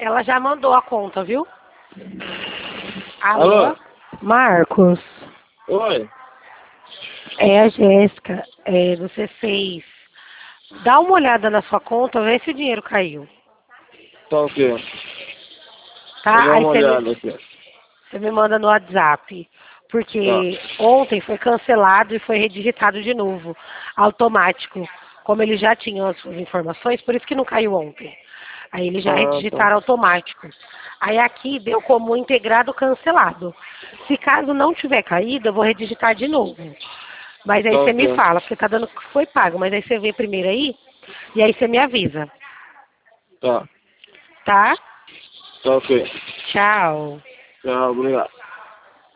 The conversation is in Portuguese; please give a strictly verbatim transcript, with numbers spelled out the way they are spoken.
Ela já mandou a conta, viu? Alô? Alô? Marcos, Oi. é a Jéssica. É, você fez. Dá uma olhada na sua conta, vê se o dinheiro caiu. Tá o quê? Tá? Vou dar Aí uma você olhada me, aqui. você me manda no WhatsApp. Tá. Porque ontem foi cancelado e foi redigitado de novo. Automático. Como eles já tinham as suas informações, por isso que não caiu ontem. Aí eles já Ah, tá. redigitaram automático. Aí aqui deu como integrado cancelado. Se caso não tiver caído, eu vou redigitar de novo. Mas aí Tá você me ok. fala, porque tá dando que foi pago. Mas aí você vê primeiro aí, e aí você me avisa. Tá. Tá? Tá ok. Tchau. Tchau, obrigado.